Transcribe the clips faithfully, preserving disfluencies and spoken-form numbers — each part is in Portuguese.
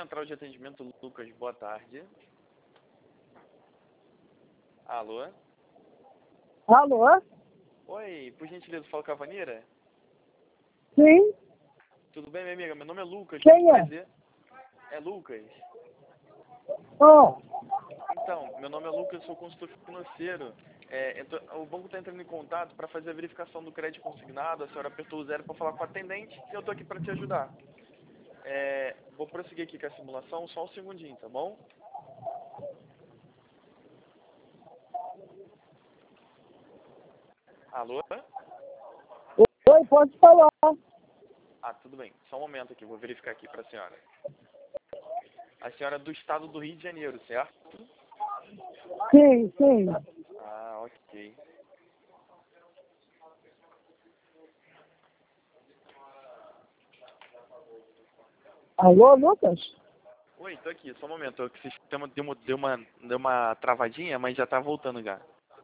Central de Atendimento, Lucas, boa tarde. Alô? Alô? Oi, por gentileza, fala com a Vanira? Sim? Tudo bem, minha amiga? Meu nome é Lucas. Quem muito é? prazer. É Lucas. Oh, Então, meu nome é Lucas, sou consultor financeiro. É, eu tô- o banco está entrando em contato para fazer a verificação do crédito consignado. A senhora apertou o zero para falar com o atendente e eu estou aqui para te ajudar. É, vou prosseguir aqui com a simulação, só um segundinho, tá bom? Alô? oi, pode falar. Ah, tudo bem. Só um momento aqui, vou verificar aqui para a senhora. A senhora é do estado do Rio de Janeiro, certo? Sim, sim. Ah, ok. Alô, Lucas? Oi, tô aqui, só um momento. O sistema deu uma, deu uma, deu uma travadinha, mas já tá voltando já.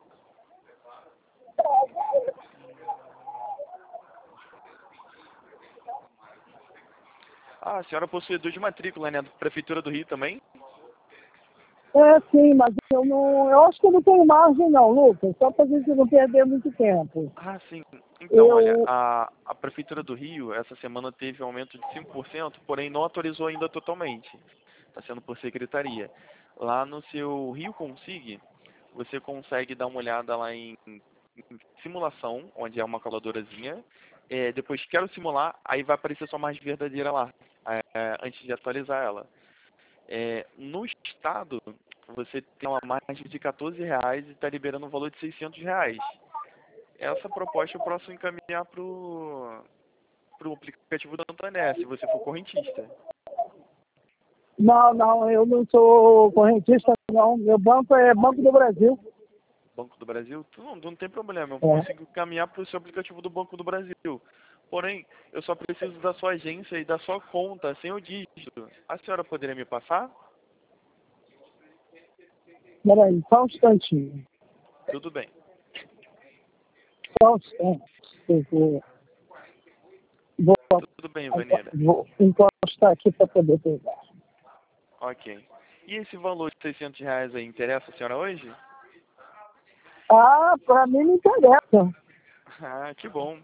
Ah, a senhora é possuidor de matrícula, né? Da Prefeitura do Rio também? É, sim, mas eu não. Eu acho que eu não tenho margem, não, Lucas. Só pra gente não perder muito tempo. Ah, sim. Então, olha, Eu. a, a Prefeitura do Rio, essa semana teve um aumento de cinco por cento, porém não autorizou ainda totalmente. Está sendo por secretaria. Lá no seu Rio Consig, você consegue dar uma olhada lá em, em simulação, onde é uma calculadorazinha. É, depois quero simular, aí vai aparecer sua margem verdadeira lá, é, antes de atualizar ela. É, no estado, você tem uma margem de quatorze reais e está liberando um valor de seiscentos reais. Essa proposta eu posso encaminhar para o aplicativo da Antoné, se você for correntista. Não, não, eu não sou correntista, não. Meu banco é Banco do Brasil. Banco do Brasil? Não, não tem problema, eu É. consigo caminhar para o seu aplicativo do Banco do Brasil. Porém, eu só preciso da sua agência e da sua conta, sem o dígito. A senhora poderia me passar? Peraí, só um instantinho. Tudo bem. Só um instante. Eu vou, vou, Tudo bem, Vanira. vou encostar aqui para poder pegar. Ok. E esse valor de seiscentos reais aí, interessa a senhora hoje? Ah, para mim não interessa. Ah, que bom.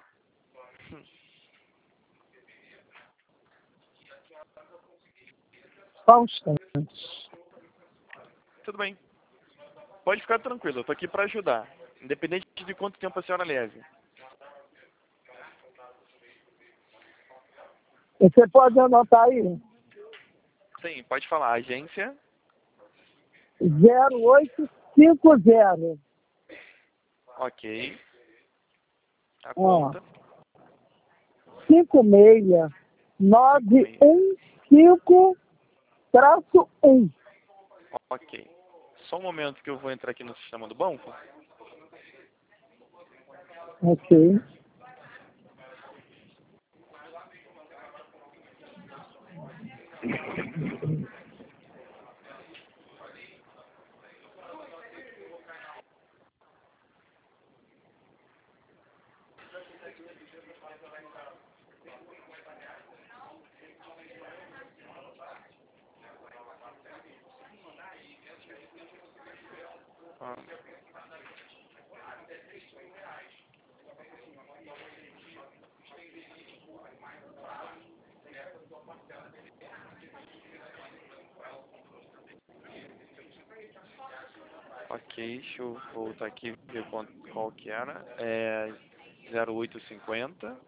Só um instante. Tudo bem. Pode ficar tranquilo, eu tô aqui para ajudar. Independente de quanto tempo a senhora leve. Você pode anotar aí? Sim, pode falar. Agência. zero oito cinco zero. Ok. A Ó, conta. cinco seis nove um cinco traço um. Ok. Só um momento que eu vou entrar aqui no sistema do banco. Ok. Ah, ok, deixa eu voltar aqui e ver qual, qual que era. É zero oito cinquenta.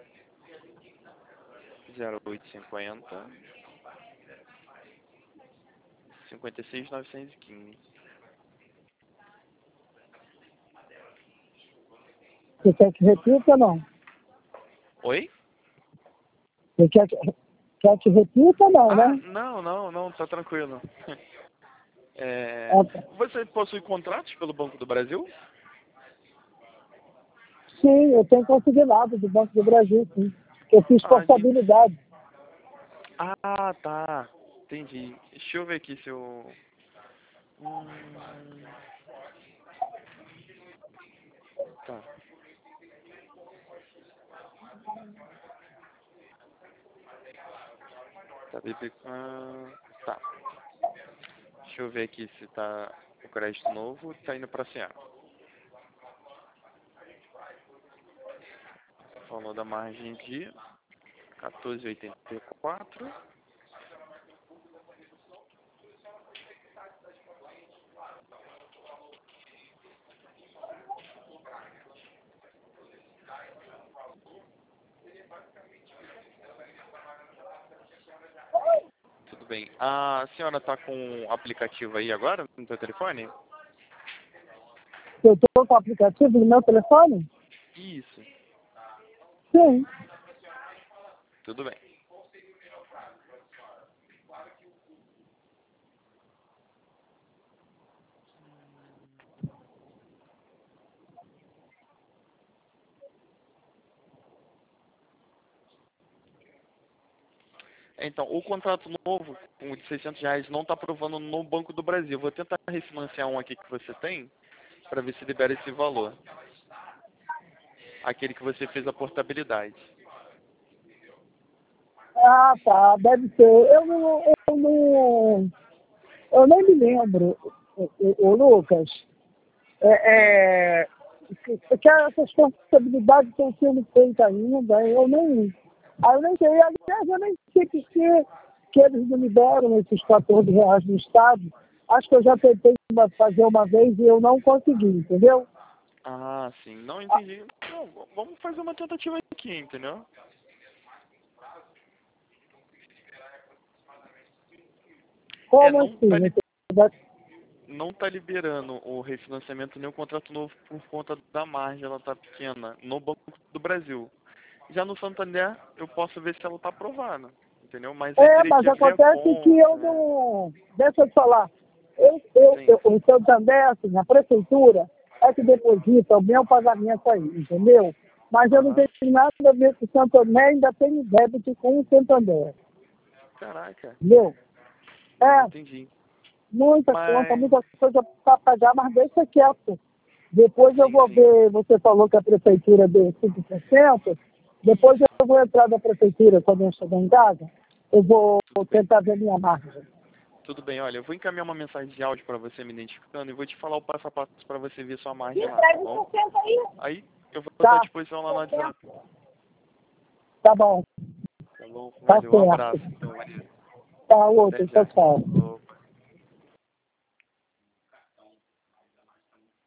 zero oito cinquenta. cinquenta e seis novecentos e quinze. Você quer que repita ou não? Oi? Você quer que, quer que repita ou não, Ah, né? não, não, não, tá tranquilo. É, Ah, tá. você possui contratos pelo Banco do Brasil? Sim, eu tenho consignado do Banco do Brasil, sim. Eu fiz Ah, gente. portabilidade. Ah, tá. Entendi. Deixa eu ver aqui se eu... Hum, tá. Tá, B B... ah, tá. Deixa eu ver aqui se tá o crédito novo. Tá indo pra Cielo. Falou da margem de quatorze vírgula oitenta e quatro. Tudo bem. A senhora tá com o aplicativo aí agora no seu telefone? Eu estou com o aplicativo no meu telefone? Isso. Sim. Tudo bem. Então, o contrato novo, o de seiscentos reais, não está aprovando no Banco do Brasil. Vou tentar refinanciar um aqui que você tem, para ver se libera esse valor. Aquele que você fez a portabilidade. Ah, tá. Deve ser. Eu não... Eu, não, eu nem me lembro, ô, ô, ô, Lucas. É, é, que que essas responsabilidades estão sendo feitas ainda. Eu nem... Aí eu nem sei. Aliás, eu nem sei por que que eles não liberam esses quatorze reais no Estado. Acho que eu já tentei uma- fazer uma vez e eu não consegui, entendeu? Ah, sim. Não entendi. Não, vamos fazer uma tentativa aqui, entendeu? É, Como não assim? tá, li- Você vai- não tá liberando o refinanciamento nem o contrato novo por conta da margem, ela tá pequena, no Banco do Brasil. Já no Santander, eu posso ver se ela tá aprovada, entendeu? Mas aí É, teria mas que ver a acontece que eu conta, né? não... Deixa eu te falar. Eu, eu, Sim, eu, o Santander, assim, a prefeitura é que deposita o meu pagamento aí, entendeu? Mas eu não aham. tenho nada a ver com o Santander, ainda tenho débito com o Santander, Caraca, entendeu? não É, entendi. muita conta, Mas, muita coisa para pagar, mas deixa quieto. Depois eu sim, vou sim, ver, você falou que a prefeitura deu cinco por cento, depois isso, eu vou entrar na prefeitura quando eu chegar em casa, eu vou tudo bem. tentar ver minha margem. Tudo bem, olha, eu vou encaminhar uma mensagem de áudio para você me identificando e vou te falar o passo a passo para você ver sua margem lá, tá Entrega bom? o sessenta aí. Aí eu vou estar à Tá, disposição lá no WhatsApp. tá bom, Tá bom? tá Valeu, um certo. abraço. Então, Maria. Tá, Até outro, tchau, já. tchau.